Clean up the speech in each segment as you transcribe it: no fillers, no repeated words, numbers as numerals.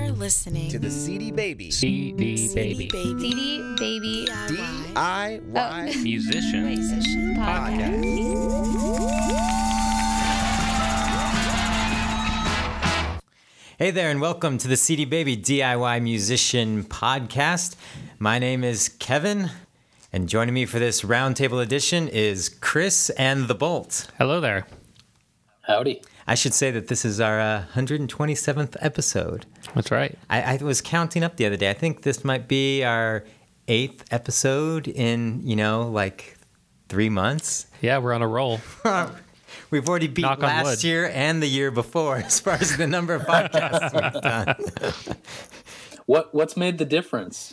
are listening to the CD Baby CD Baby CD Baby DIY Musician Podcast. Hey there, and welcome to the CD Baby DIY Musician Podcast. My name is Kevin, and joining me for this roundtable edition is Chris and the Bolt. Hello there. Howdy. I should say that this is our 127th episode. That's right. I was counting up the other day. I think this might be our 8th episode in, like 3 months. Yeah, we're on a roll. We've already beat Knock on wood. last year and the year before as far as the number of podcasts we've done. What's made the difference?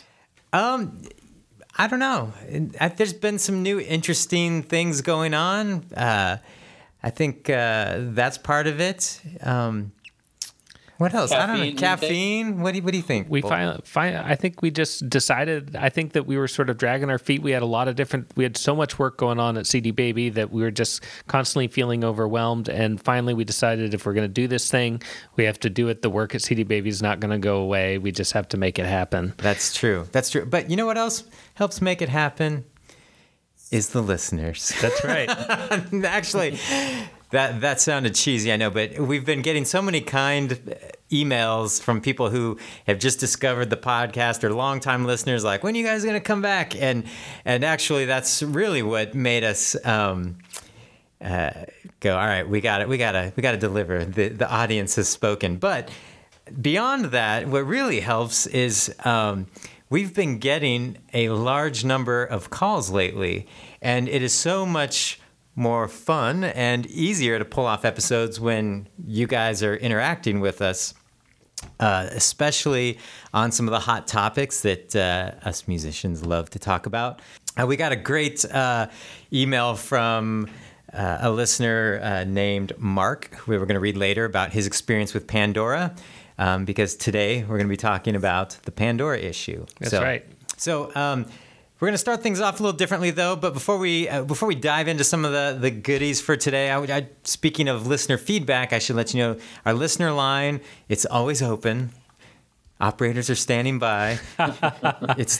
I don't know. There's been some new interesting things going on. I think that's part of it. What else? I don't know. Caffeine. What do you think? We I think we just decided. I think that we were sort of dragging our feet. We had we had so much work going on at CD Baby that we were just constantly feeling overwhelmed. And finally, we decided if we're going to do this thing, we have to do it. The work at CD Baby is not going to go away. We just have to make it happen. That's true. But you know what else helps make it happen? Is the listeners. That's right. Actually, that sounded cheesy, I know, but we've been getting so many kind emails from people who have just discovered the podcast or longtime listeners, like, when are you guys going to come back? And actually, that's really what made us go, all right, we got to deliver. The audience has spoken. But beyond that, what really helps is we've been getting a large number of calls lately, and it is so much more fun and easier to pull off episodes when you guys are interacting with us, especially on some of the hot topics that us musicians love to talk about. We got a great email from a listener named Mark, who we're going to read later, about his experience with Pandora. Because today we're going to be talking about the Pandora issue. That's right. So we're going to start things off a little differently, though. But before we dive into some of the goodies for today, speaking of listener feedback, I should let you know our listener line, it's always open. Operators are standing by. It's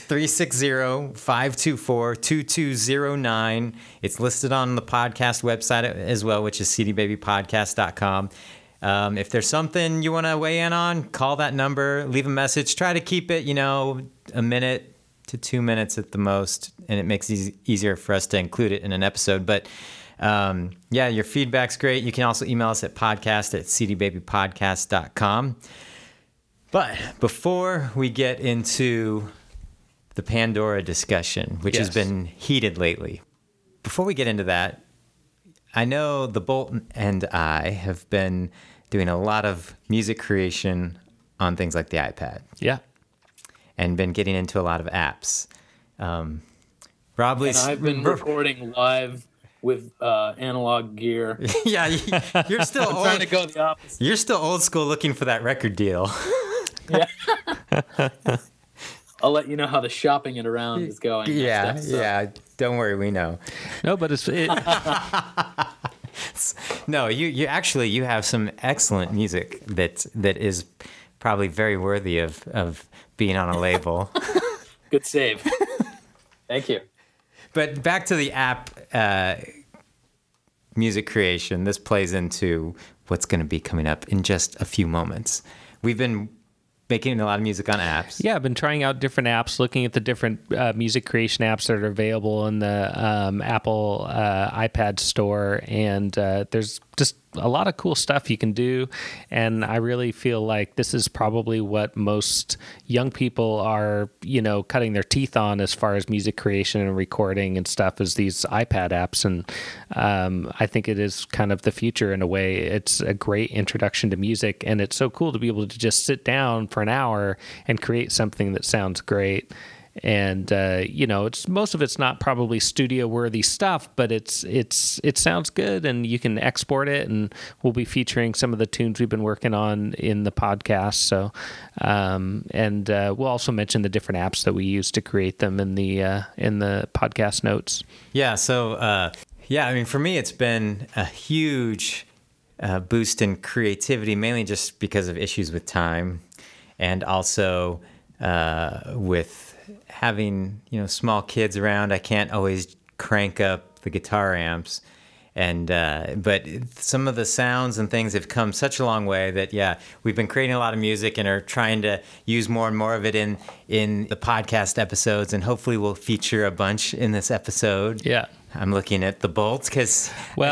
360-524-2209. It's listed on the podcast website as well, which is cdbabypodcast.com. If there's something you want to weigh in on, call that number, leave a message. Try to keep it, a minute to 2 minutes at the most, and it makes it easier for us to include it in an episode. But your feedback's great. You can also email us at podcast@cdbabypodcast.com. But before we get into the Pandora discussion, which has been heated lately, before we get into that, I know the Bolt and I have been doing a lot of music creation on things like the iPad. Yeah. And been getting into a lot of apps. Rob, and I've been recording live with analog gear. Yeah, you're still old. Trying to go the opposite. You're still old school looking for that record deal. Yeah. I'll let you know how the shopping it around is going. Yeah. Don't worry, we know. No, but No, you have some excellent music that is probably very worthy of being on a label. Good save. Thank you. But back to the app music creation. This plays into what's going to be coming up in just a few moments. We've been making a lot of music on apps. Yeah, I've been trying out different apps, looking at the different music creation apps that are available in the Apple iPad store, and there's just a lot of cool stuff you can do, and I really feel like this is probably what most young people are, cutting their teeth on as far as music creation and recording and stuff, is these iPad apps, and I think it is kind of the future in a way. It's a great introduction to music, and it's so cool to be able to just sit down for an hour and create something that sounds great. And it's most of it's not probably studio worthy stuff, but it sounds good, and you can export it. And we'll be featuring some of the tunes we've been working on in the podcast. So, we'll also mention the different apps that we use to create them in the podcast notes. Yeah. So, I mean, for me, it's been a huge boost in creativity, mainly just because of issues with time. and also with having small kids around, I can't always crank up the guitar amps. And but some of the sounds and things have come such a long way that we've been creating a lot of music and are trying to use more and more of it in the podcast episodes, and hopefully we'll feature a bunch in this episode. Yeah. I'm looking at the bolts because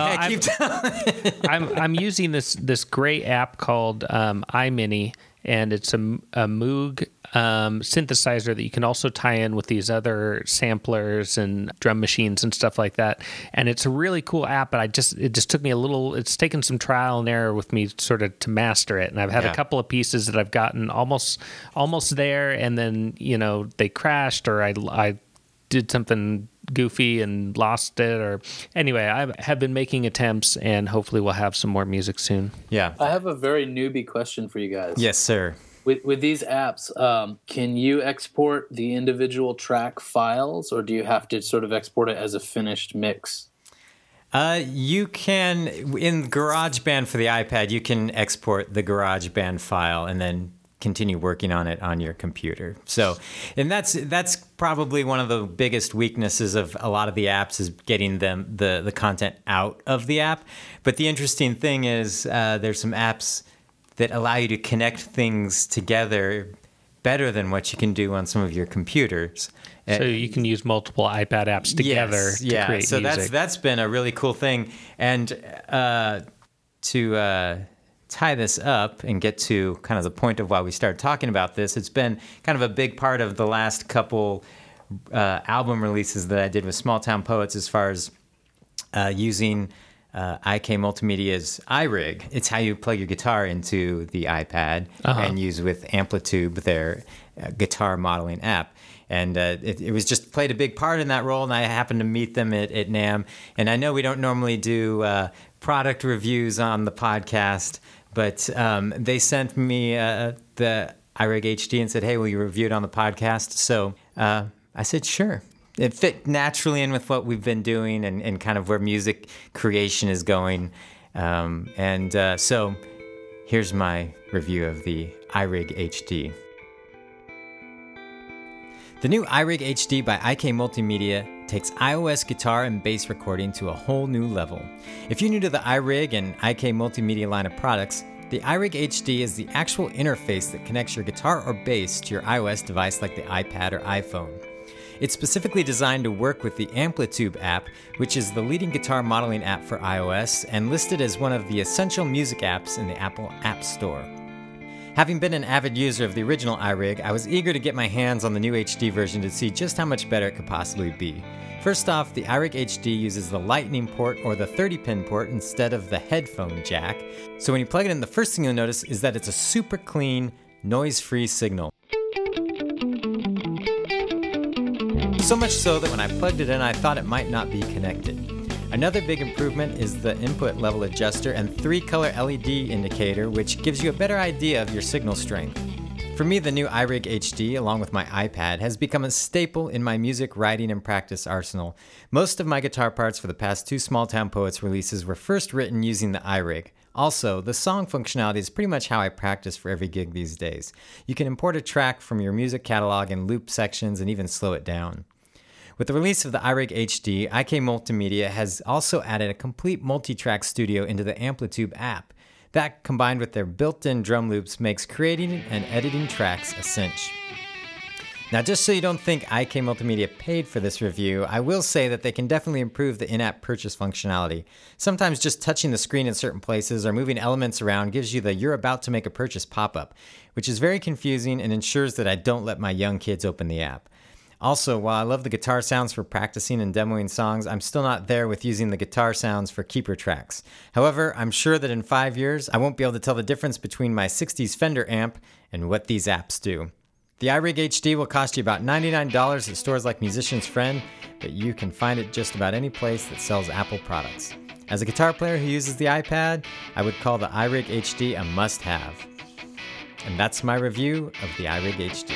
I'm using this great app called iMini, and it's a Moog synthesizer that you can also tie in with these other samplers and drum machines and stuff like that. And it's a really cool app, but it just took me it's taken some trial and error with me sort of to master it. And I've had a couple of pieces that I've gotten almost there, and then they crashed, or I did something goofy and lost it, or anyway, I have been making attempts, and hopefully we'll have some more music soon. Yeah. I have a very newbie question for you guys. Yes, sir. With these apps, can you export the individual track files, or do you have to sort of export it as a finished mix? You can, in GarageBand for the iPad, you can export the GarageBand file and then continue working on it on your computer. So, and that's probably one of the biggest weaknesses of a lot of the apps, is getting the content out of the app. But the interesting thing is there's some apps that allow you to connect things together better than what you can do on some of your computers. So you can use multiple iPad apps together to create so music. that's been a really cool thing. And to tie this up and get to kind of the point of why we started talking about this, it's been kind of a big part of the last couple album releases that I did with Small Town Poets, as far as using IK Multimedia's iRig. It's how you plug your guitar into the iPad and use with Amplitube, their guitar modeling app. And it was just played a big part in that role, and I happened to meet them at NAMM. And I know we don't normally do product reviews on the podcast, but they sent me the iRig HD and said, hey, will you review it on the podcast? So I said, sure. It fit naturally in with what we've been doing and kind of where music creation is going. So here's my review of the iRig HD. The new iRig HD by IK Multimedia takes iOS guitar and bass recording to a whole new level. If you're new to the iRig and IK Multimedia line of products, the iRig HD is the actual interface that connects your guitar or bass to your iOS device like the iPad or iPhone. It's specifically designed to work with the Amplitube app, which is the leading guitar modeling app for iOS and listed as one of the essential music apps in the Apple App Store. Having been an avid user of the original iRig, I was eager to get my hands on the new HD version to see just how much better it could possibly be. First off, the iRig HD uses the Lightning port or the 30-pin port instead of the headphone jack. So when you plug it in, the first thing you'll notice is that it's a super clean, noise-free signal. So much so that when I plugged it in, I thought it might not be connected. Another big improvement is the input level adjuster and 3-color LED indicator, which gives you a better idea of your signal strength. For me, the new iRig HD, along with my iPad, has become a staple in my music writing and practice arsenal. Most of my guitar parts for the past 2 Small Town Poets releases were first written using the iRig. Also, the song functionality is pretty much how I practice for every gig these days. You can import a track from your music catalog and loop sections and even slow it down. With the release of the iRig HD, IK Multimedia has also added a complete multi-track studio into the Amplitube app. That, combined with their built-in drum loops, makes creating and editing tracks a cinch. Now, just so you don't think IK Multimedia paid for this review, I will say that they can definitely improve the in-app purchase functionality. Sometimes just touching the screen in certain places or moving elements around gives you the "you're about to make a purchase" pop-up, which is very confusing and ensures that I don't let my young kids open the app. Also, while I love the guitar sounds for practicing and demoing songs, I'm still not there with using the guitar sounds for keeper tracks. However, I'm sure that in 5 years, I won't be able to tell the difference between my 60s Fender amp and what these apps do. The iRig HD will cost you about $99 at stores like Musician's Friend, but you can find it just about any place that sells Apple products. As a guitar player who uses the iPad, I would call the iRig HD a must-have. And that's my review of the iRig HD.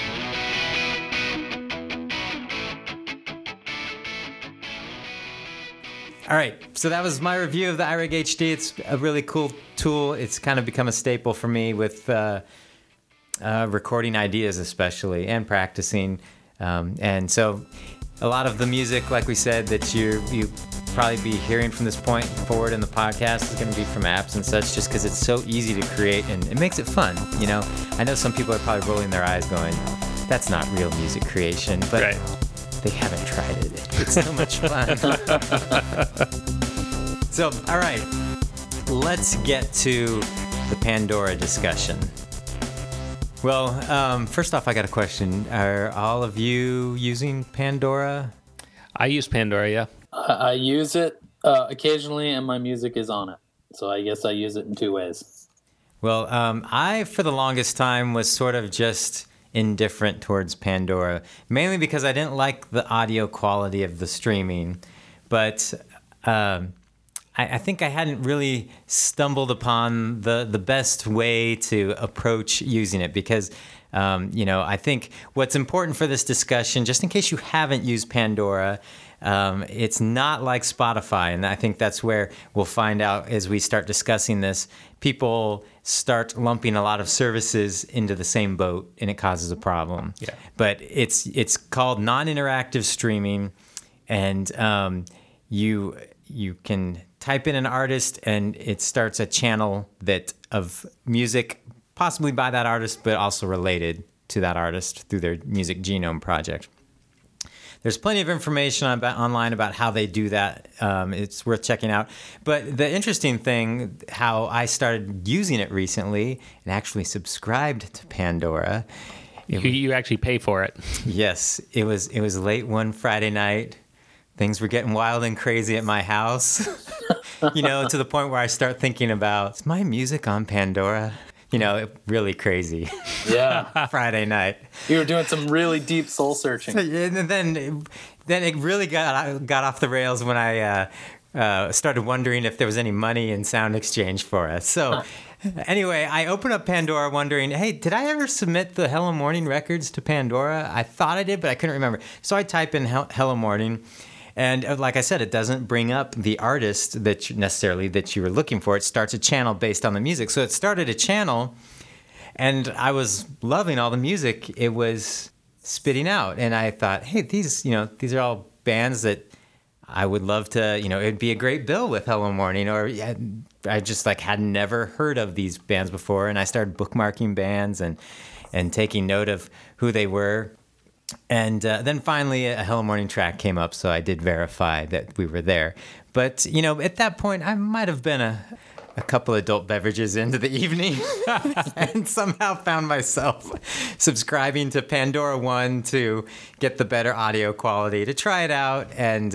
All right, so that was my review of the iRig HD. It's a really cool tool. It's kind of become a staple for me with recording ideas, especially, and practicing. And so a lot of the music, like we said, that you probably be hearing from this point forward in the podcast is going to be from apps and such, just because it's so easy to create and it makes it fun. You know, I know some people are probably rolling their eyes going, that's not real music creation, but Right. they haven't tried it. It's so much fun. So, all right, let's get to the Pandora discussion. Well, first off, I got a question. Are all of you using Pandora? I use Pandora, yeah. I use it occasionally, and my music is on it. So I guess I use it in two ways. Well, I, for the longest time, was sort of just indifferent towards Pandora, mainly because I didn't like the audio quality of the streaming. But I think I hadn't really stumbled upon the best way to approach using it because, I think what's important for this discussion, just in case you haven't used Pandora, it's not like Spotify. And I think that's where we'll find out as we start discussing this. People start lumping a lot of services into the same boat, and it causes a problem. Yeah. But it's called non-interactive streaming, and you can type in an artist, and it starts a channel of music, possibly by that artist, but also related to that artist through their Music Genome project. There's plenty of information online about how they do that. It's worth checking out. But the interesting thing, how I started using it recently and actually subscribed to Pandora. You actually pay for it. Yes, it was late one Friday night. Things were getting wild and crazy at my house, to the point where I start thinking about, is my music on Pandora? Really crazy. Yeah. Friday night. You were doing some really deep soul searching. And then it really got off the rails when I started wondering if there was any money in Sound Exchange for us. So anyway, I opened up Pandora wondering, hey, did I ever submit the Hello Morning records to Pandora? I thought I did, but I couldn't remember. So I type in Hello Morning. And like I said, it doesn't bring up the artist that you were looking for. It starts a channel based on the music. So it started a channel, and I was loving all the music it was spitting out. And I thought, hey, these are all bands that I would love to, it'd be a great bill with Hello Morning. Or I just had never heard of these bands before. And I started bookmarking bands and taking note of who they were. And then finally, a Hello Morning track came up, so I did verify that we were there. But, at that point, I might have been a couple adult beverages into the evening and somehow found myself subscribing to Pandora One to get the better audio quality, to try it out and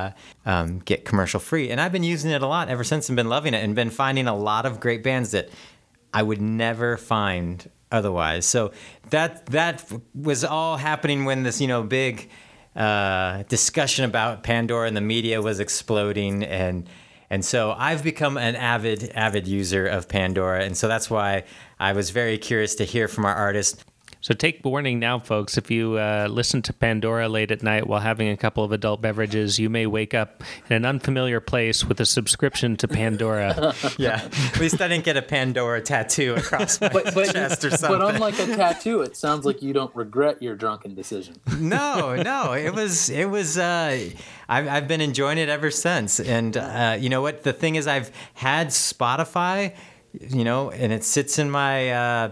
get commercial free. And I've been using it a lot ever since and been loving it and been finding a lot of great bands that I would never find otherwise. So that was all happening when this big discussion about Pandora and the media was exploding, and so I've become an avid user of Pandora, and so that's why I was very curious to hear from our artist. So take warning now, folks. If you listen to Pandora late at night while having a couple of adult beverages, you may wake up in an unfamiliar place with a subscription to Pandora. Yeah, at least I didn't get a Pandora tattoo across my chest or something. But unlike a tattoo, it sounds like you don't regret your drunken decision. No, it was. I've been enjoying it ever since, and you know what? The thing is, I've had Spotify, and it sits in my.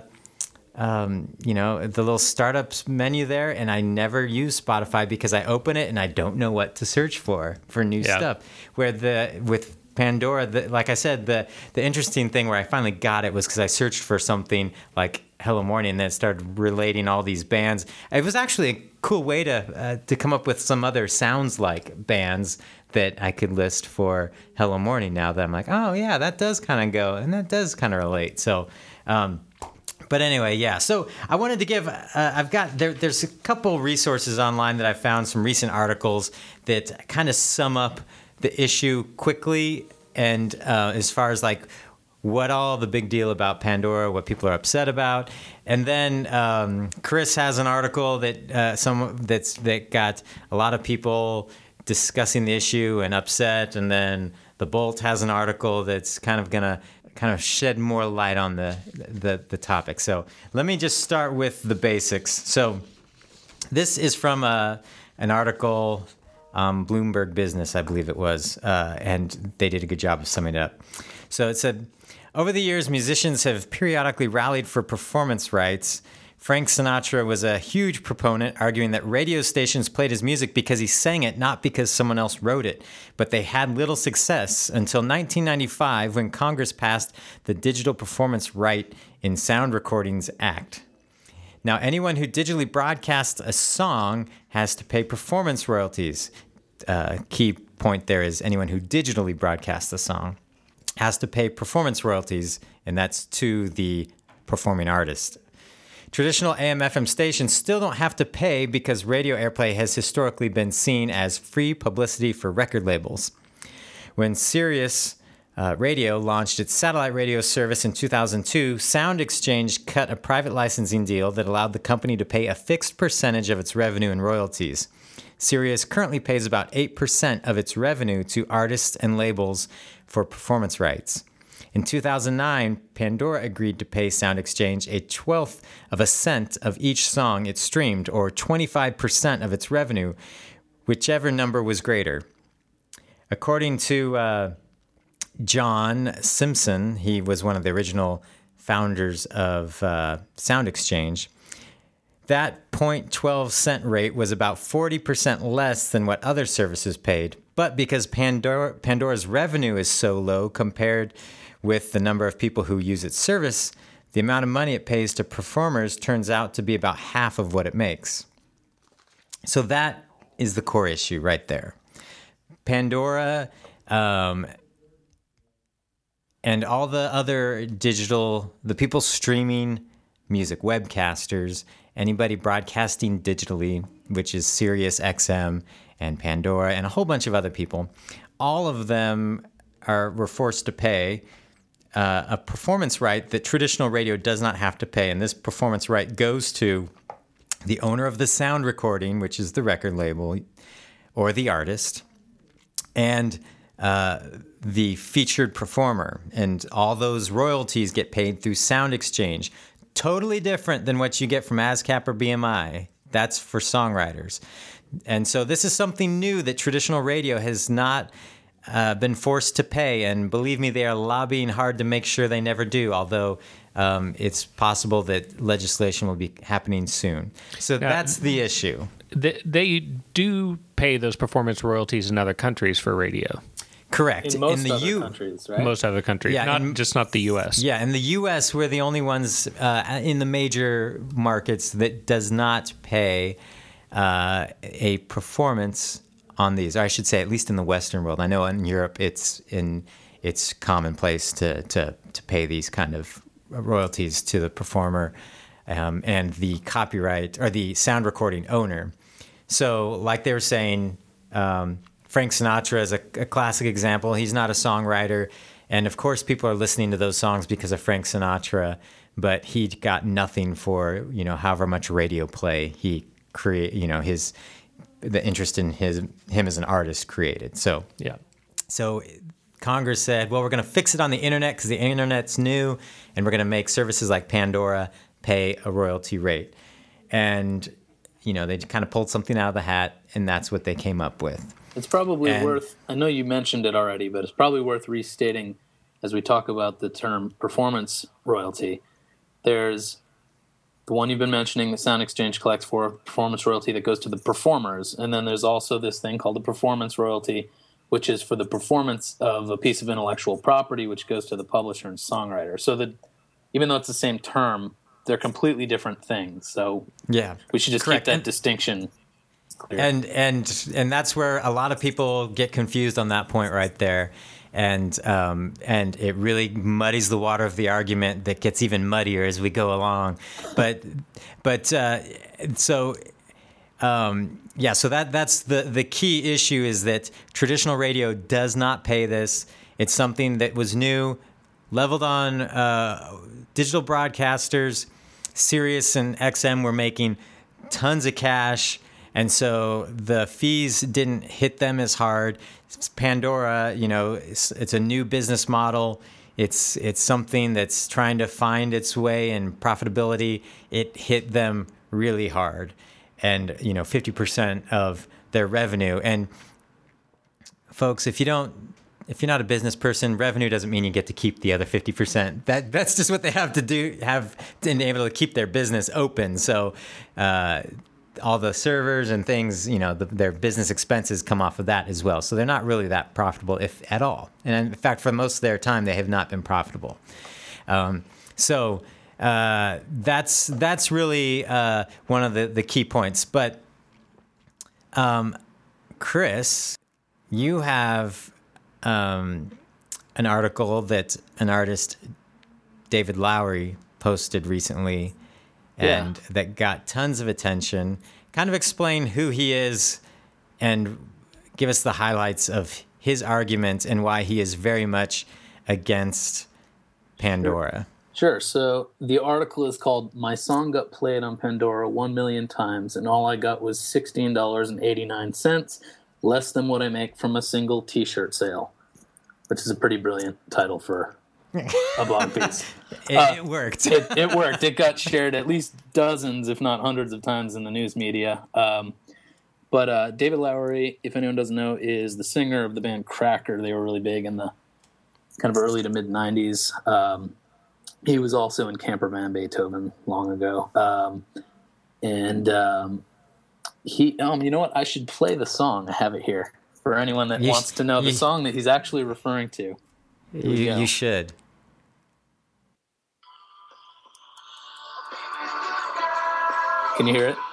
The little startups menu there, and I never use Spotify because I open it and I don't know what to search for new stuff. Where with Pandora, like I said, the interesting thing where I finally got it was because I searched for something like Hello Morning, and then it started relating all these bands. It was actually a cool way to come up with some other sounds like bands that I could list for Hello Morning. Now that I'm like, oh yeah, that does kind of go, and that does kind of relate. So. But anyway, yeah. So I wanted to give. There's a couple resources online that I found, some recent articles that kind of sum up the issue quickly, and as far as what all the big deal about Pandora, what people are upset about, and then Chris has an article that got a lot of people discussing the issue and upset, and then The Bolt has an article that's kind of gonna kind of shed more light on the topic. So let me just start with the basics. So this is from an article, Bloomberg Business, I believe it was, and they did a good job of summing it up. So it said, over the years, musicians have periodically rallied for performance rights. Frank Sinatra was a huge proponent, arguing that radio stations played his music because he sang it, not because someone else wrote it. But they had little success until 1995, when Congress passed the Digital Performance Right in Sound Recordings Act. Now, anyone who digitally broadcasts a song has to pay performance royalties. Key point there is anyone who digitally broadcasts a song has to pay performance royalties, and that's to the performing artist. Traditional AM/FM stations still don't have to pay because radio airplay has historically been seen as free publicity for record labels. When Sirius Radio launched its satellite radio service in 2002, Sound Exchange cut a private licensing deal that allowed the company to pay a fixed percentage of its revenue in royalties. Sirius currently pays about 8% of its revenue to artists and labels for performance rights. In 2009, Pandora agreed to pay Sound Exchange a 1/12 of a cent of each song it streamed, or 25% of its revenue, whichever number was greater. According to John Simpson, he was one of the original founders of Sound Exchange, that 0.12 cent rate was about 40% less than what other services paid. But because Pandora's revenue is so low compared with the number of people who use its service, the amount of money it pays to performers turns out to be about half of what it makes. So that is the core issue right there. Pandora and all the other the people streaming music, webcasters, anybody broadcasting digitally, which is Sirius XM and Pandora and a whole bunch of other people, all of them were forced to pay a performance right that traditional radio does not have to pay. And this performance right goes to the owner of the sound recording, which is the record label or the artist, and the featured performer. And all those royalties get paid through Sound Exchange. Totally different than what you get from ASCAP or BMI. That's for songwriters. And so this is something new that traditional radio has not been forced to pay. And believe me, they are lobbying hard to make sure they never do, although it's possible that legislation will be happening soon. So that's the issue. They do pay those performance royalties in other countries for radio. Correct. In most other countries, right? Most other countries, Yeah, not the U.S. Yeah, in the U.S., we're the only ones in the major markets that does not pay a performance on these. Or I should say, at least in the Western world. I know in Europe, it's commonplace to pay these kind of royalties to the performer and the copyright or the sound recording owner. So, like they were saying. Frank Sinatra is a classic example. He's not a songwriter. And of course, people are listening to those songs because of Frank Sinatra, but he got nothing for, however much radio play he the interest in him as an artist created. So Congress said, well, we're going to fix it on the internet because the internet's new, and we're going to make services like Pandora pay a royalty rate. And, they kind of pulled something out of the hat, and that's what they came up with. It's probably worth, I know you mentioned it already, but it's probably worth restating as we talk about the term performance royalty. There's the one you've been mentioning, the Sound Exchange collects for performance royalty that goes to the performers. And then there's also this thing called the performance royalty, which is for the performance of a piece of intellectual property, which goes to the publisher and songwriter. So that even though it's the same term, they're completely different things. So we should just keep that distinction clear. And that's where a lot of people get confused on that point right there. And it really muddies the water of the argument that gets even muddier as we go along. So that's the key issue is that traditional radio does not pay this. It's something that was new, leveled on digital broadcasters. Sirius and XM were making tons of cash. And so the fees didn't hit them as hard. Pandora, it's a new business model. It's something that's trying to find its way in profitability. It hit them really hard, and 50% of their revenue. And folks, if you're not a business person, revenue doesn't mean you get to keep the other 50%. That's just what they have to do, have to be able to keep their business open. So all the servers and things, their business expenses come off of that as well. So they're not really that profitable, if at all. And in fact, for most of their time, they have not been profitable. So that's really one of the key points. But Chris, you have an article that an artist, David Lowery, posted recently, and that got tons of attention. Kind of explain who he is and give us the highlights of his argument and why he is very much against Pandora. Sure. So the article is called "My Song Got Played on Pandora 1 Million Times, and All I Got Was $16.89, less than what I make from a single T-shirt sale," which is a pretty brilliant title for a blog piece. It worked. It worked. It got shared at least dozens, if not hundreds of times in the news media. But David Lowery, if anyone doesn't know, is the singer of the band Cracker. They were really big in the kind of early to mid 90s. He was also in Camper Van Beethoven long ago. He, you know what? I should play the song. I have it here for anyone that wants to know the song that he's actually referring to. You should. Can you hear it?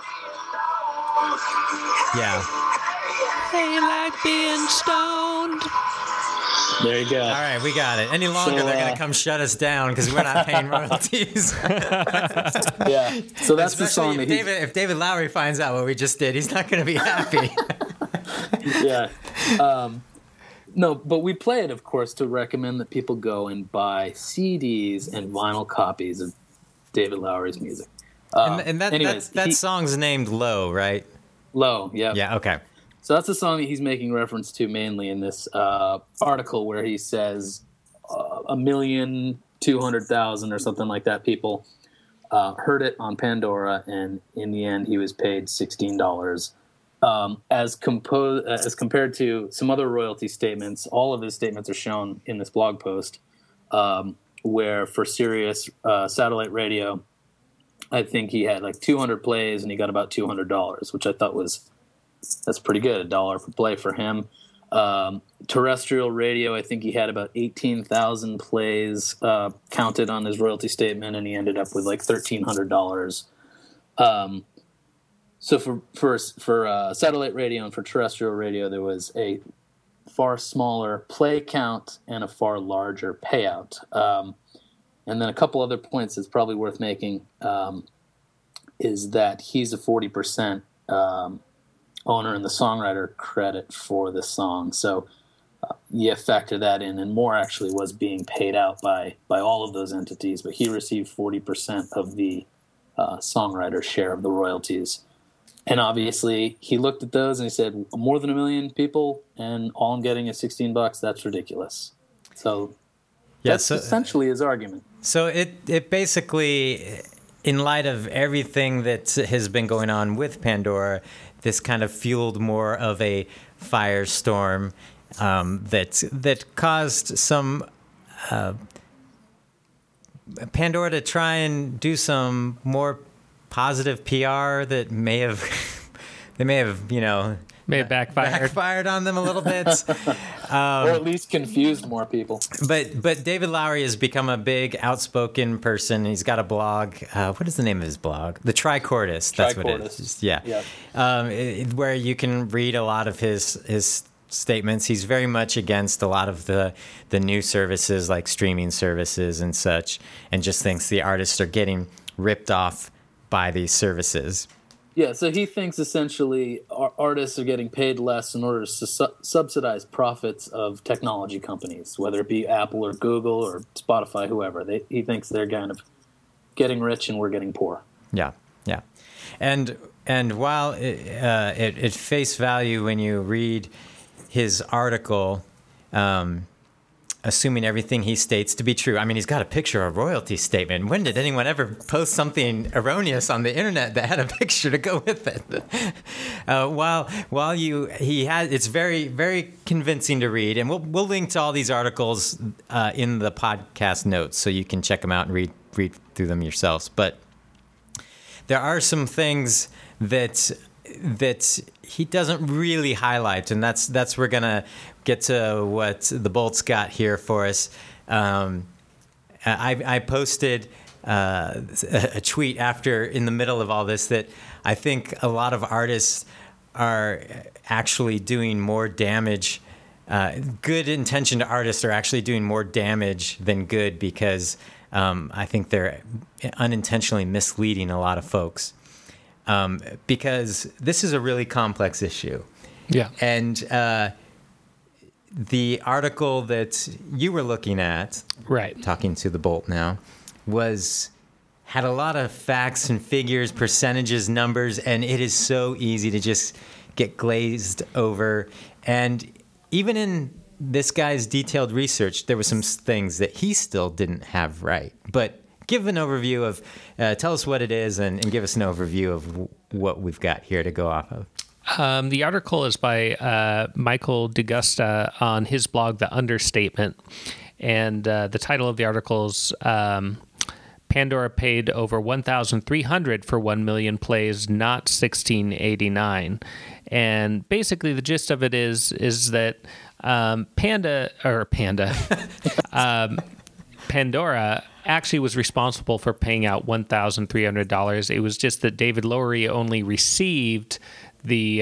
Yeah. They like being stoned. There you go. All right, we got it. Any longer, they're going to come shut us down because we're not paying royalties. Yeah. So that's the song that if David Lowery finds out what we just did, he's not going to be happy. Yeah. No, but we play it, of course, to recommend that people go and buy CDs and vinyl copies of David Lowery's music. That song's named Low, right? Low, yeah. Yeah, okay. So that's the song that he's making reference to mainly in this article, where he says 1,200,000 or something like that people heard it on Pandora, and in the end he was paid $16. As compared to some other royalty statements, all of his statements are shown in this blog post, where for Sirius satellite radio, I think he had like 200 plays and he got about $200, which I thought that's pretty good, $1 per play for him. Terrestrial radio, I think he had about 18,000 plays counted on his royalty statement, and he ended up with like $1,300. So for satellite radio and for terrestrial radio, there was a far smaller play count and a far larger payout. And then a couple other points that's probably worth making is that he's a 40% owner in the songwriter credit for this song. So you factor that in, and more actually was being paid out by all of those entities, but he received 40% of the songwriter share of the royalties. And obviously, he looked at those and he said, more than 1 million people, and all I'm getting is $16. That's ridiculous. So that's essentially his argument. So it basically, in light of everything that has been going on with Pandora, this kind of fueled more of a firestorm that caused some Pandora to try and do some more positive PR that may have backfired on them a little bit, or at least confused more people. But David Lowery has become a big, outspoken person. He's got a blog. What is the name of his blog? The Tricordist. That's what it is. Yeah. Where you can read a lot of his statements. He's very much against a lot of the new services like streaming services and such, and just thinks the artists are getting ripped off by these services. Yeah, so he thinks essentially artists are getting paid less in order to subsidize profits of technology companies, whether it be Apple or Google or Spotify, whoever. He thinks they're kind of getting rich and we're getting poor. Yeah. And while at face value, when you read his article, assuming everything he states to be true. I mean, he's got a picture of a royalty statement. When did anyone ever post something erroneous on the internet that had a picture to go with it? It's very, very convincing to read, and we'll link to all these articles in the podcast notes so you can check them out and read through them yourselves. But there are some things that he doesn't really highlight, and that's we're gonna get to what the Bolt's got here for us. I posted a tweet in the middle of all this that I think a lot of artists are actually doing more damage. Good intentioned artists are actually doing more damage than good because I think they're unintentionally misleading a lot of folks. Because this is a really complex issue. Yeah. And the article that you were looking at, right, talking to the Bolt now, had a lot of facts and figures, percentages, numbers, and it is so easy to just get glazed over. And even in this guy's detailed research, there were some things that he still didn't have right. But give an overview of, tell us what it is and give us an overview of what we've got here to go off of. The article is by Michael DeGusta on his blog, The Understatement. And the title of the article is Pandora paid over $1,300 for 1 million plays, not $1,689. And basically the gist of it is that Pandora actually was responsible for paying out $1,300. It was just that David Lowery only received the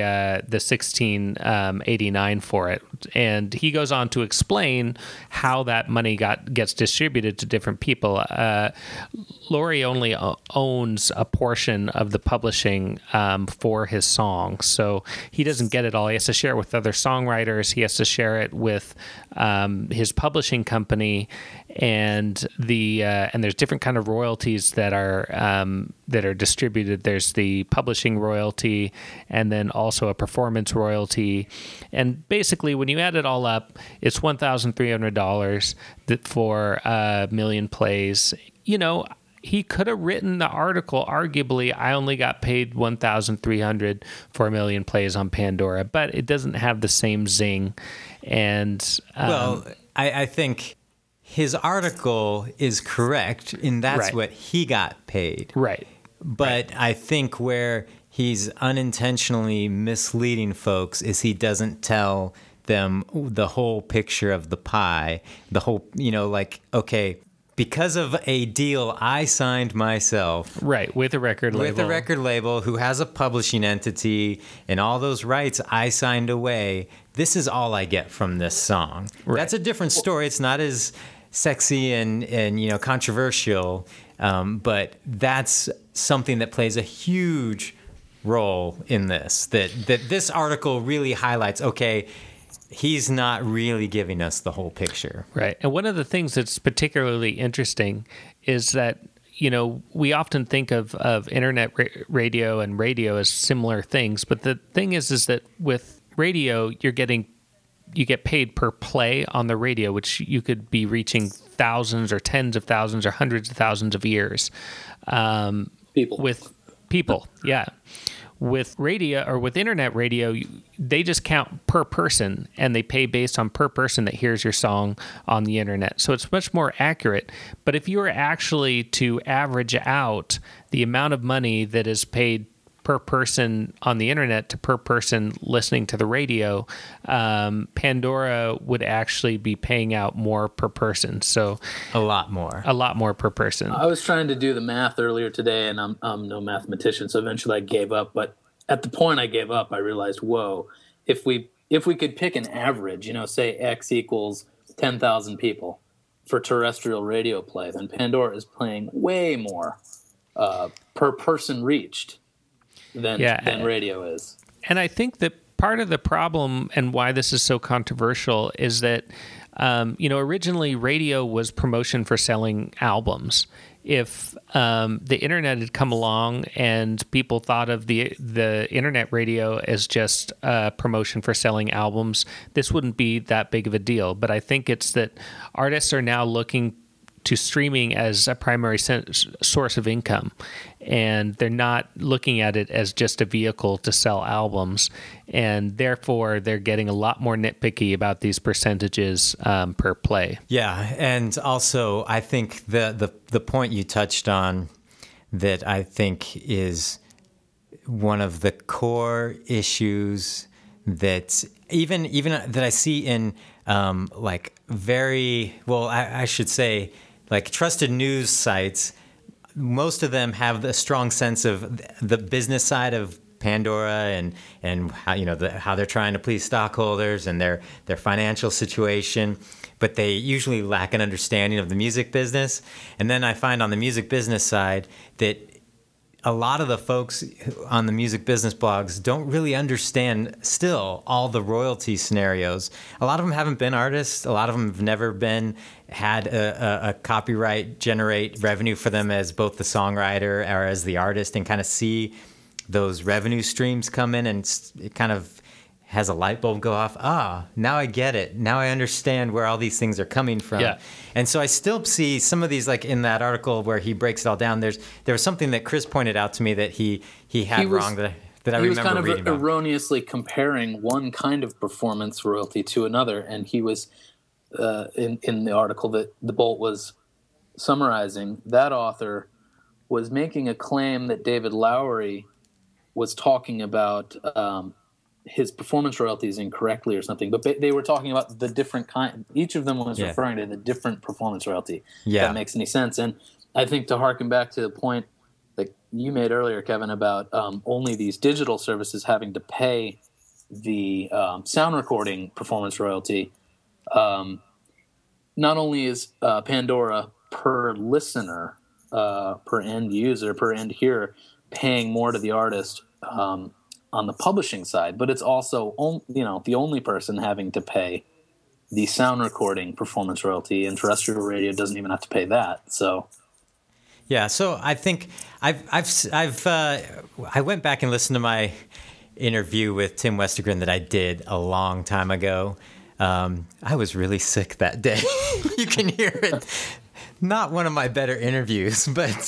$1,689 for it, and he goes on to explain how that money gets distributed to different people. Lowery only owns a portion of the publishing for his song, so he doesn't get it all. He has to share it with other songwriters. He has to share it with his publishing company, and there's different kind of royalties that are distributed. There's the publishing royalty, and then also a performance royalty. And basically, when you add it all up, it's $1,300 for a million plays. You know, he could have written the article, arguably, I only got paid $1,300 for a million plays on Pandora, but it doesn't have the same zing. And I think his article is correct, and that's right. what he got paid. Right. But right. I think where he's unintentionally misleading folks is he doesn't tell them the whole picture of the pie, the whole, okay, because of a deal I signed myself. Right, with a record label. With a record label who has a publishing entity and all those rights I signed away, this is all I get from this song. Right. That's a different story. It's not as sexy and controversial, but that's something that plays a huge role in this, that this article really highlights. Okay, he's not really giving us the whole picture. Right. And one of the things that's particularly interesting is that, we often think of internet radio and radio as similar things. But the thing is that with radio, you get paid per play on the radio, which you could be reaching thousands or tens of thousands or hundreds of thousands of ears. People, yeah. With radio or with internet radio, they just count per person, and they pay based on per person that hears your song on the internet. So it's much more accurate. But if you were actually to average out the amount of money that is paid per person on the internet to per person listening to the radio, Pandora would actually be paying out more per person. So a lot more per person. I was trying to do the math earlier today, and I'm no mathematician, so eventually I gave up. But at the point I gave up, I realized, whoa, if we could pick an average, say X equals 10,000 people for terrestrial radio play, then Pandora is playing way more per person reached than radio is. And I think that part of the problem and why this is so controversial is that, originally radio was promotion for selling albums. if the internet had come along and people thought of the internet radio as just a promotion for selling albums, this wouldn't be that big of a deal. But I think it's that artists are now looking to streaming as a primary source of income, and they're not looking at it as just a vehicle to sell albums, and therefore they're getting a lot more nitpicky about these percentages per play. Yeah, and also I think the point you touched on that I think is one of the core issues that even that I see in like very well, I should say, like trusted news sites, most of them have a strong sense of the business side of Pandora and how, you know, how they're trying to please stockholders and their financial situation, but they usually lack an understanding of the music business. And then I find on the music business side that a lot of the folks on the music business blogs don't really understand still all the royalty scenarios. A lot of them haven't been artists. A lot of them have never had a copyright generate revenue for them as both the songwriter or as the artist, and kind of see those revenue streams come in, and it kind of has a light bulb go off. Now I get it. Now I understand where all these things are coming from. Yeah. And so I still see some of these, like in that article where he breaks it all down. There was something that Chris pointed out to me that he had wrong that I remember reading about. He was kind of erroneously comparing one kind of performance royalty to another, and he was in the article that the Bolt was summarizing. That author was making a claim that David Lowery was talking about his performance royalties incorrectly or something, but they were talking about the different kind. Each of them was referring to the different performance royalty. Yeah, if that makes any sense. And I think to harken back to the point that you made earlier, Kevin, about only these digital services having to pay the sound recording performance royalty. Not only is Pandora per listener, per end user, per end hearer, paying more to the artist on the publishing side, but it's also the only person having to pay the sound recording performance royalty, and terrestrial radio doesn't even have to pay that. So yeah, so I think I went back and listened to my interview with Tim Westergren that I did a long time ago. I was really sick that day. You can hear it. Not one of my better interviews, but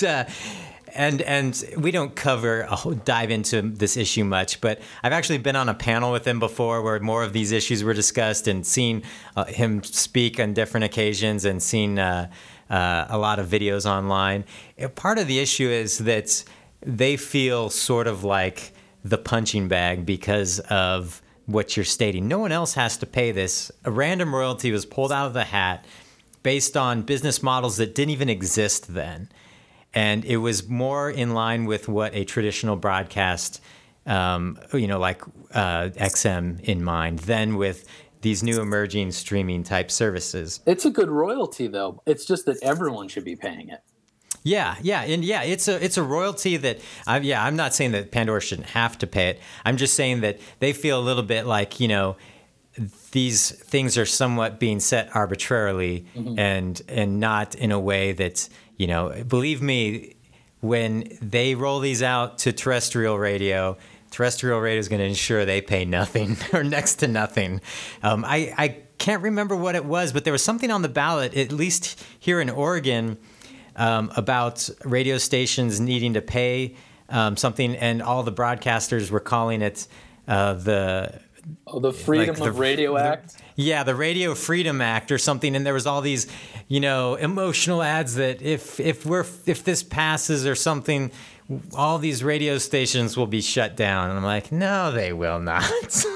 and we don't dive into this issue much, but I've actually been on a panel with him before where more of these issues were discussed, and seen him speak on different occasions, and seen a lot of videos online. Part of the issue is that they feel sort of like the punching bag because of what you're stating. No one else has to pay this. A random royalty was pulled out of the hat based on business models that didn't even exist then. And it was more in line with what a traditional broadcast, like XM in mind, than with these new emerging streaming type services. It's a good royalty, though. It's just that everyone should be paying it. Yeah, it's a royalty that I'm not saying that Pandora shouldn't have to pay it. I'm just saying that they feel a little bit like, these things are somewhat being set arbitrarily, mm-hmm. and not in a way that, believe me, when they roll these out to terrestrial radio is going to ensure they pay nothing or next to nothing. I can't remember what it was, but there was something on the ballot, at least here in Oregon, about radio stations needing to pay something, and all the broadcasters were calling it the Freedom of Radio Act? The Radio Freedom Act or something. And there was all these, emotional ads that if this passes or something, all these radio stations will be shut down. And I'm like, no, they will not.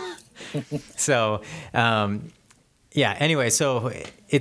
So, anyway, so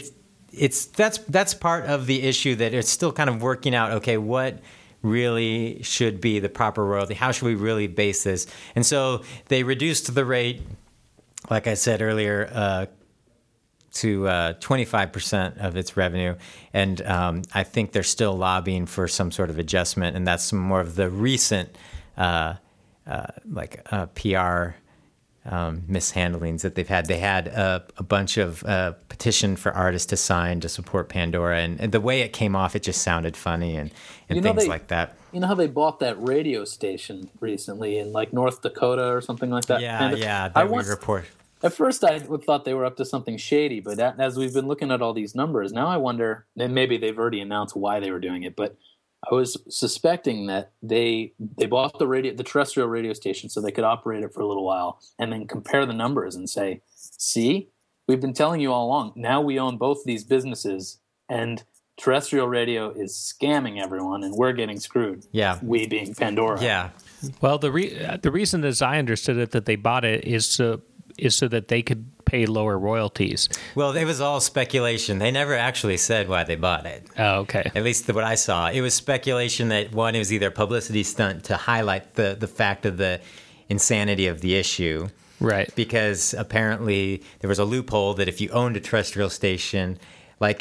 that's part of the issue, that it's still kind of working out. Okay, what really should be the proper royalty? How should we really base this? And so they reduced the rate, like I said earlier, to 25% of its revenue. And I think they're still lobbying for some sort of adjustment. And that's more of the recent PR mishandlings that they've had. They had a bunch of petition for artists to sign to support Pandora, and the way it came off, it just sounded funny and things like that. You know how they bought that radio station recently in like North Dakota or something like that? Yeah, that we report. At first, I thought they were up to something shady, but as we've been looking at all these numbers, now I wonder, and maybe they've already announced why they were doing it, but I was suspecting that they bought the terrestrial radio station so they could operate it for a little while and then compare the numbers and say, see, we've been telling you all along. Now we own both these businesses, and terrestrial radio is scamming everyone, and we're getting screwed. Yeah. We being Pandora. Yeah. Well, the reason, as I understood it, that they bought it is so that they could pay lower royalties. Well, it was all speculation. They never actually said why they bought it. Oh, okay. At least what I saw. It was speculation that, one, it was either a publicity stunt to highlight the fact of the insanity of the issue. Right. Because apparently there was a loophole that if you owned a terrestrial station, like,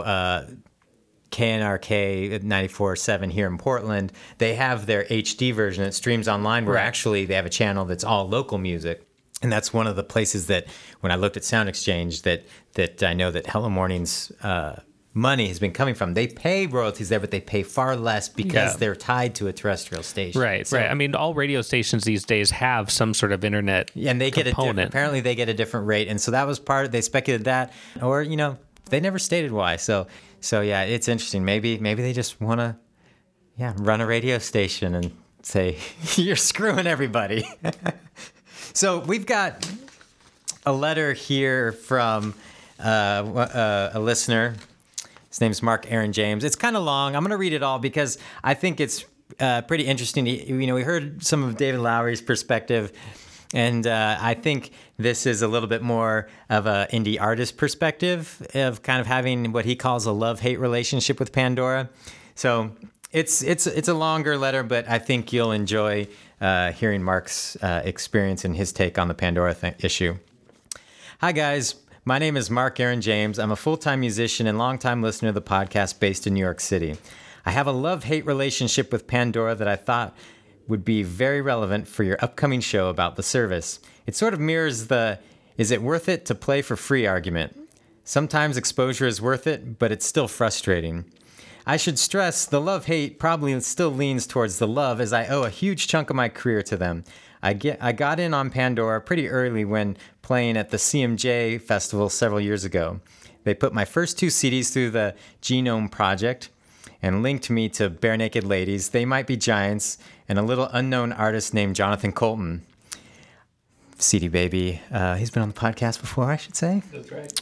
KNRK 94.7 here in Portland, they have their HD version that streams online where actually they have a channel that's all local music. And that's one of the places that, when I looked at Sound Exchange, that I know that Hello Morning's money has been coming from. They pay royalties there, but they pay far less because they're tied to a terrestrial station. Right, right. I mean, all radio stations these days have some sort of internet and they component. Apparently they get a different rate. And so that was they speculated that. Or, they never stated why. So yeah, it's interesting. Maybe they just want to, run a radio station and say, you're screwing everybody. So we've got a letter here from a listener. His name's Mark Aaron James. It's kind of long. I'm going to read it all because I think it's pretty interesting. We heard some of David Lowery's perspective, and I think this is a little bit more of an indie artist perspective of kind of having what he calls a love-hate relationship with Pandora. So it's a longer letter, but I think you'll enjoy hearing Mark's experience and his take on the Pandora issue. Hi, guys. My name is Mark Aaron James. I'm a full-time musician and longtime listener of the podcast based in New York City. I have a love-hate relationship with Pandora that I thought would be very relevant for your upcoming show about the service. It sort of mirrors the "is it worth it to play for free" argument. Sometimes exposure is worth it, but it's still frustrating. I should stress the love-hate probably still leans towards the love, as I owe a huge chunk of my career to them. I got in on Pandora pretty early when playing at the CMJ festival several years ago. They put my first 2 CDs through the Genome Project and linked me to Bare Naked Ladies, They Might Be Giants, and a little unknown artist named Jonathan Coulton. CD Baby, he's been on the podcast before, I should say. That's right.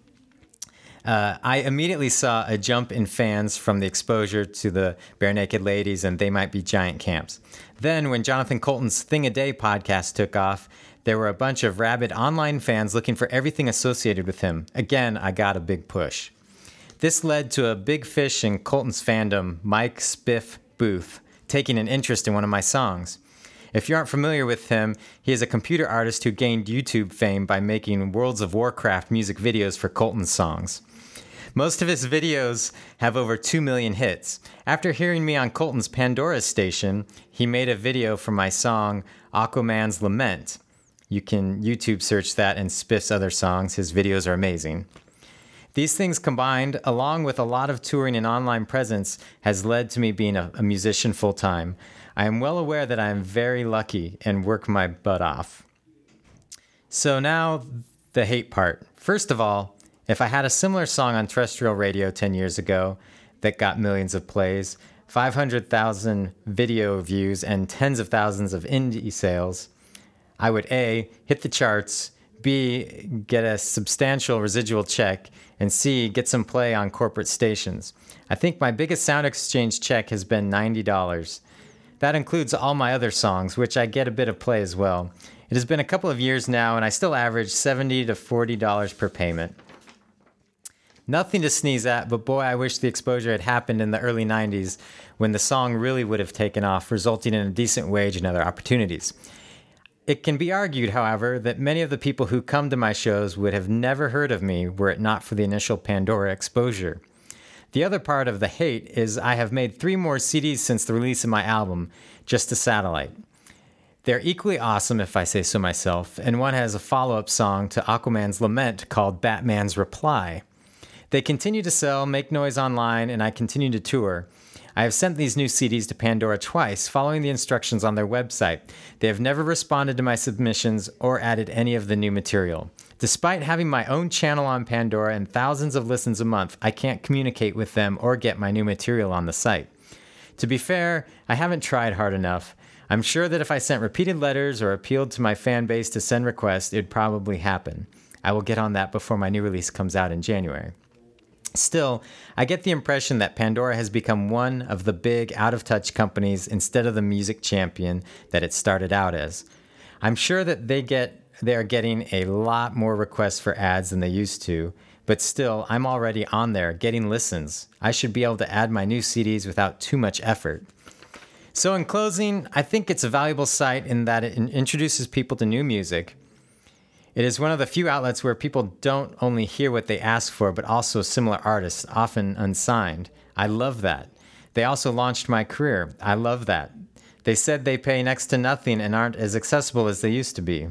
I immediately saw a jump in fans from the exposure to the Bare Naked Ladies and They Might Be Giant camps. Then, when Jonathan Coulton's Thing a Day podcast took off, there were a bunch of rabid online fans looking for everything associated with him. Again, I got a big push. This led to a big fish in Coulton's fandom, Mike Spiff Booth, taking an interest in one of my songs. If you aren't familiar with him, he is a computer artist who gained YouTube fame by making Worlds of Warcraft music videos for Coulton's songs. Most of his videos have over 2 million hits. After hearing me on Coulton's Pandora station, he made a video for my song Aquaman's Lament. You can YouTube search that and Spiff's other songs. His videos are amazing. These things combined, along with a lot of touring and online presence, has led to me being a musician full-time. I am well aware that I am very lucky and work my butt off. So now, the hate part. First of all, if I had a similar song on terrestrial radio 10 years ago that got millions of plays, 500,000 video views, and tens of thousands of indie sales, I would A, hit the charts, B, get a substantial residual check, and C, get some play on corporate stations. I think my biggest Sound Exchange check has been $90. That includes all my other songs, which I get a bit of play as well. It has been a couple of years now, and I still average $70 to $40 per payment. Nothing to sneeze at, but boy, I wish the exposure had happened in the early 90s when the song really would have taken off, resulting in a decent wage and other opportunities. It can be argued, however, that many of the people who come to my shows would have never heard of me were it not for the initial Pandora exposure. The other part of the hate is I have made 3 more CDs since the release of my album, just to satellite. They're equally awesome, if I say so myself, and one has a follow-up song to Aquaman's Lament called Batman's Reply. They continue to sell, make noise online, and I continue to tour. I have sent these new CDs to Pandora twice, following the instructions on their website. They have never responded to my submissions or added any of the new material. Despite having my own channel on Pandora and thousands of listens a month, I can't communicate with them or get my new material on the site. To be fair, I haven't tried hard enough. I'm sure that if I sent repeated letters or appealed to my fan base to send requests, it'd probably happen. I will get on that before my new release comes out in January. Still, I get the impression that Pandora has become one of the big out-of-touch companies instead of the music champion that it started out as. I'm sure that they are getting a lot more requests for ads than they used to, but still, I'm already on there getting listens. I should be able to add my new CDs without too much effort. So in closing, I think it's a valuable site in that it introduces people to new music. It is one of the few outlets where people don't only hear what they ask for, but also similar artists, often unsigned. I love that. They also launched my career. I love that. They said they pay next to nothing and aren't as accessible as they used to be.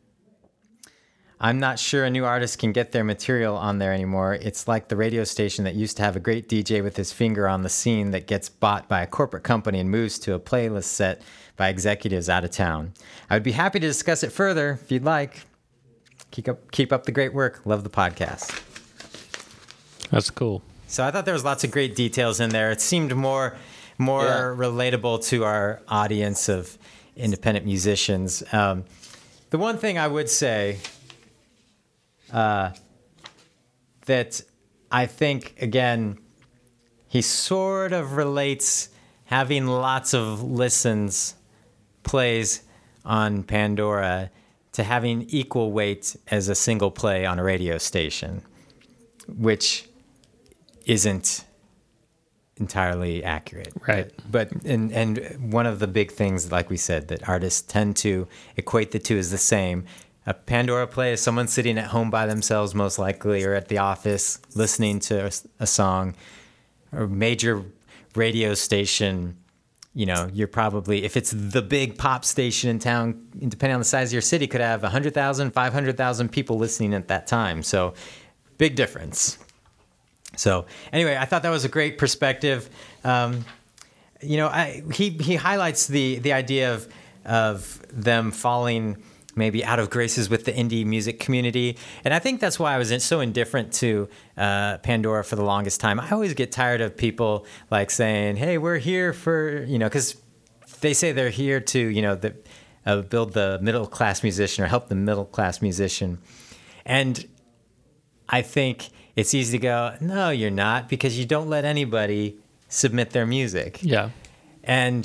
I'm not sure a new artist can get their material on there anymore. It's like the radio station that used to have a great DJ with his finger on the scene that gets bought by a corporate company and moves to a playlist set by executives out of town. I would be happy to discuss it further if you'd like. Keep up the great work. Love the podcast. That's cool. So I thought there was lots of great details in there. It seemed more relatable to our audience of independent musicians. The one thing I would say that I think, again, he sort of relates having lots of listens, plays on Pandora to having equal weight as a single play on a radio station, which isn't entirely accurate. Right. But and one of the big things, like we said, that artists tend to equate the two as the same. A Pandora play is someone sitting at home by themselves, most likely, or at the office, listening to a song. Or major radio station, you know, you're probably, if it's the big pop station in town, depending on the size of your city, could have 100,000, 500,000 people listening at that time. So big difference. So anyway, I thought that was a great perspective. He highlights the idea of them falling maybe out of graces with the indie music community. And I think that's why I was so indifferent to Pandora for the longest time. I always get tired of people like saying, hey, we're here for, because they say they're here to, build the middle-class musician or help the middle-class musician. And I think it's easy to go, no, you're not, because you don't let anybody submit their music. Yeah. And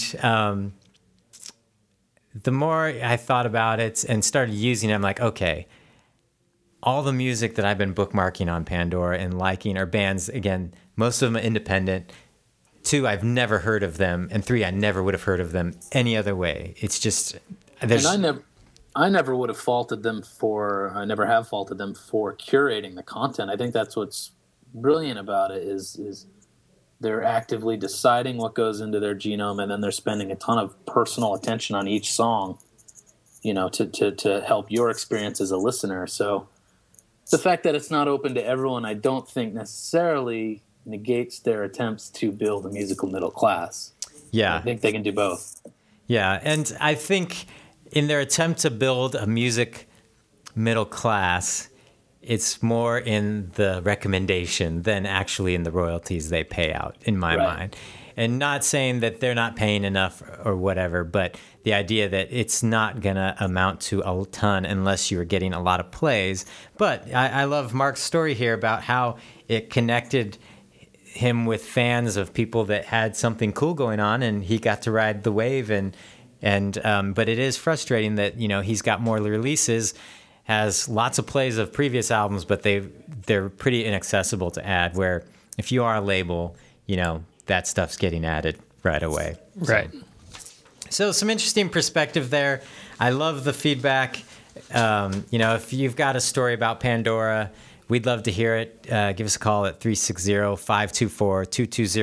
the more I thought about it and started using it, I'm like, okay, all the music that I've been bookmarking on Pandora and liking are bands, again, most of them are independent. 2, I've never heard of them. And 3, I never would have heard of them any other way. It's just... And I never would have faulted them I never have faulted them for curating the content. I think that's what's brilliant about it is they're actively deciding what goes into their genome, and then they're spending a ton of personal attention on each song, to help your experience as a listener. So the fact that it's not open to everyone, I don't think necessarily negates their attempts to build a musical middle class. Yeah. I think they can do both. Yeah, and I think in their attempt to build a music middle class, it's more in the recommendation than actually in the royalties they pay out, in my mind. And not saying that they're not paying enough or whatever, but the idea that it's not going to amount to a ton unless you're getting a lot of plays. But I love Mark's story here about how it connected him with fans of people that had something cool going on, and he got to ride the wave. But it is frustrating that, he's got more releases, has lots of plays of previous albums, but they're pretty inaccessible to add, where if you are a label, that stuff's getting added right away. Right. So some interesting perspective there. I love the feedback. If you've got a story about Pandora, we'd love to hear it. Give us a call at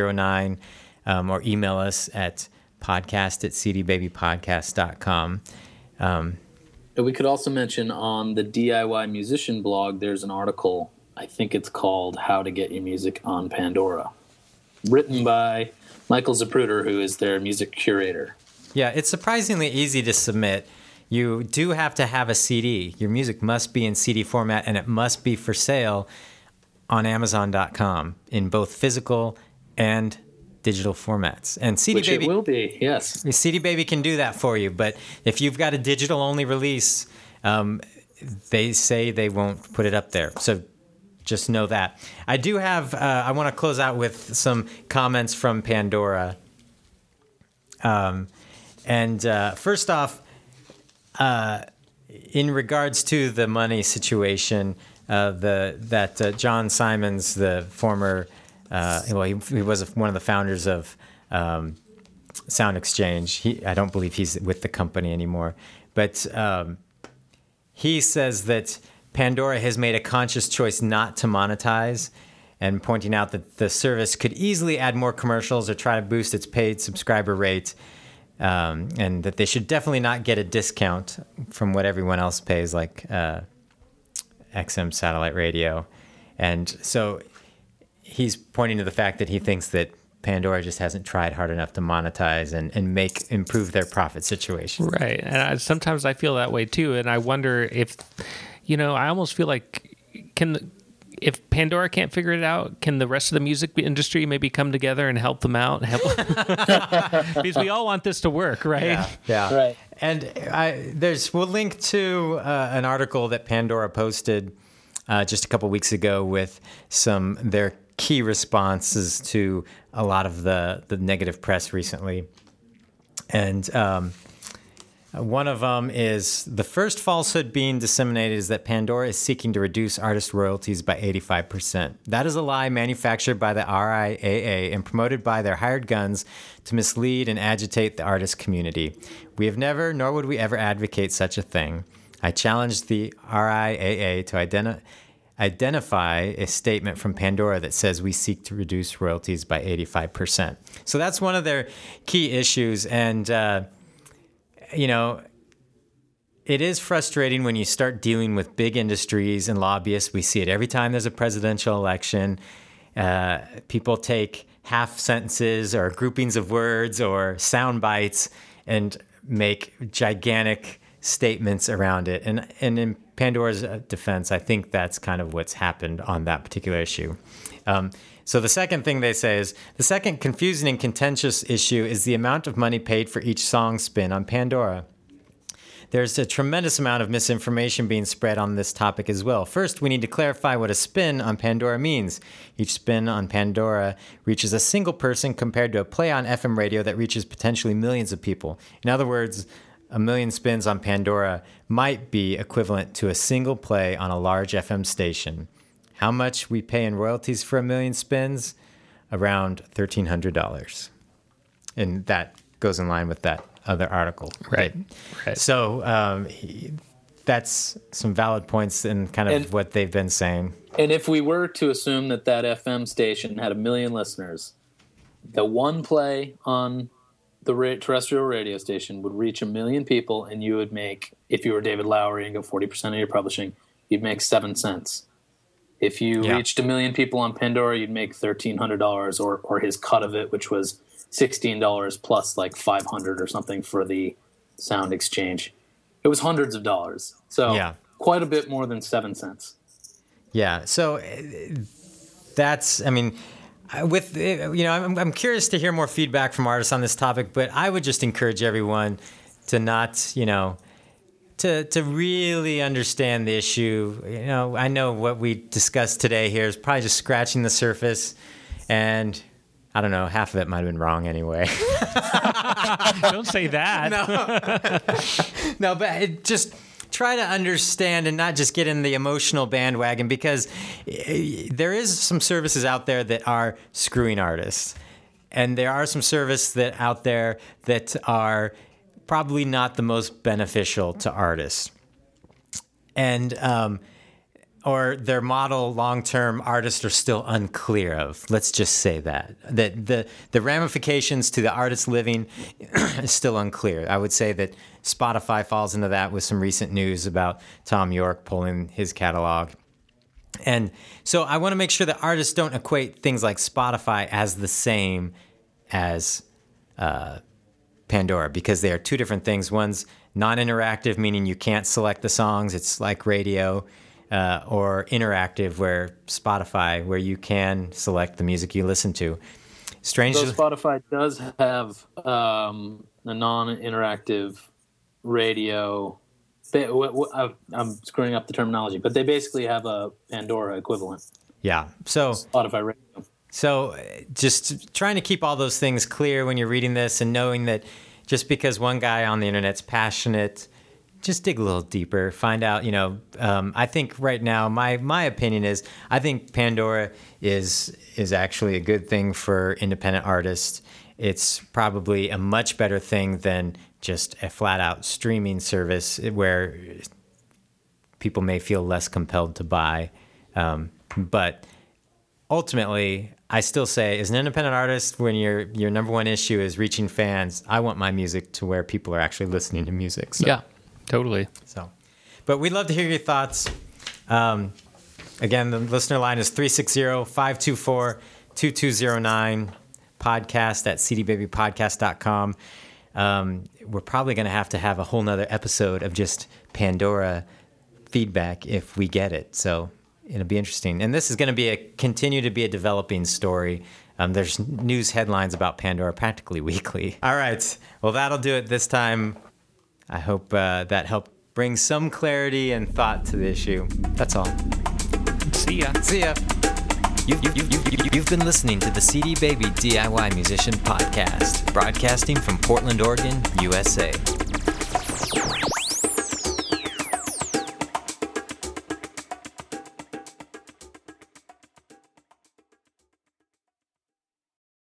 360-524-2209 or email us at podcast@cdbabypodcast.com. And we could also mention on the DIY Musician blog, there's an article, I think it's called How to Get Your Music on Pandora, written by Michael Zapruder, who is their music curator. Yeah, it's surprisingly easy to submit. You do have to have a CD. Your music must be in CD format, and it must be for sale on Amazon.com in both physical and digital formats. And CD Which Baby it will be, yes. CD Baby can do that for you. But if you've got a digital-only release, they say they won't put it up there. So just know that. I do have, I want to close out with some comments from Pandora. First off, in regards to the money situation, John Simons, the former, he was one of the founders of Sound Exchange. I don't believe he's with the company anymore, but he says that Pandora has made a conscious choice not to monetize, and pointing out that the service could easily add more commercials or try to boost its paid subscriber rate. And that they should definitely not get a discount from what everyone else pays, like XM satellite radio. And so he's pointing to the fact that he thinks that Pandora just hasn't tried hard enough to monetize and improve their profit situation. Right. And sometimes I feel that way too. And I wonder if, I almost feel like if Pandora can't figure it out, can the rest of the music industry maybe come together and help them out? Because we all want this to work, right? Yeah. Right. And we'll link to an article that Pandora posted just a couple weeks ago with their key responses to a lot of the negative press recently. And one of them is, the first falsehood being disseminated is that Pandora is seeking to reduce artist royalties by 85%. That is a lie manufactured by the RIAA and promoted by their hired guns to mislead and agitate the artist community. We have never, nor would we ever advocate such a thing. I challenge the RIAA to identify a statement from Pandora that says we seek to reduce royalties by 85%. So that's one of their key issues. And, it is frustrating when you start dealing with big industries and lobbyists. We see it every time there's a presidential election. People take half sentences or groupings of words or sound bites and make gigantic statements around it. And in Pandora's defense, I think that's kind of what's happened on that particular issue. So the second thing they say is, the second confusing and contentious issue is the amount of money paid for each song spin on Pandora. There's a tremendous amount of misinformation being spread on this topic as well. First, we need to clarify what a spin on Pandora means. Each spin on Pandora reaches a single person compared to a play on FM radio that reaches potentially millions of people. In other words, a million spins on Pandora might be equivalent to a single play on a large FM station. How much we pay in royalties for a million spins? Around $1,300. And that goes in line with that other article. Right. So that's some valid points in kind of what they've been saying. And if we were to assume that FM station had 1 million listeners, the one play on the terrestrial radio station would reach 1 million people, and you would make, if you were David Lowery and go 40% of your publishing, you'd make 7 cents. If you reached 1 million people on Pandora, you'd make $1,300 or his cut of it, which was $16 plus like $500 or something for the Sound Exchange. It was hundreds of dollars. So quite a bit more than 7 cents. Yeah. So that's, I'm curious to hear more feedback from artists on this topic, but I would just encourage everyone to not, to really understand the issue. I know what we discussed today here is probably just scratching the surface, and I don't know, half of it might have been wrong anyway. Don't say that. No, but just try to understand and not just get in the emotional bandwagon, because there is some services out there that are screwing artists. And there are some services out there that are probably not the most beneficial to artists. And or their model long-term artists are still unclear of. Let's just say that the ramifications to the artist living is still unclear. I would say that Spotify falls into that with some recent news about Tom York pulling his catalog. And so I want to make sure that artists don't equate things like Spotify as the same as Pandora, because they are two different things. One's non-interactive, meaning you can't select the songs. It's like radio. Or interactive, where Spotify, where you can select the music you listen to. Strangely, so Spotify does have a non-interactive radio. I'm screwing up the terminology, but they basically have a Pandora equivalent. Yeah. So Spotify radio. So just trying to keep all those things clear when you're reading this, and knowing that just because one guy on the internet's passionate, just dig a little deeper, find out, I think right now, my opinion is, I think Pandora is actually a good thing for independent artists. It's probably a much better thing than just a flat out streaming service where people may feel less compelled to buy. But ultimately, I still say, as an independent artist, when your number one issue is reaching fans, I want my music to where people are actually listening to music. So. Yeah. Totally. So, but we'd love to hear your thoughts. Again, the listener line is 360-524-2209, podcast at cdbabypodcast.com. We're probably going to have a whole nother episode of just Pandora feedback if we get it. So it'll be interesting. And this is going to continue to be a developing story. There's news headlines about Pandora practically weekly. All right. Well, that'll do it this time. I hope that helped bring some clarity and thought to the issue. That's all. See ya. See ya. You've been listening to the CD Baby DIY Musician Podcast, broadcasting from Portland, Oregon, USA.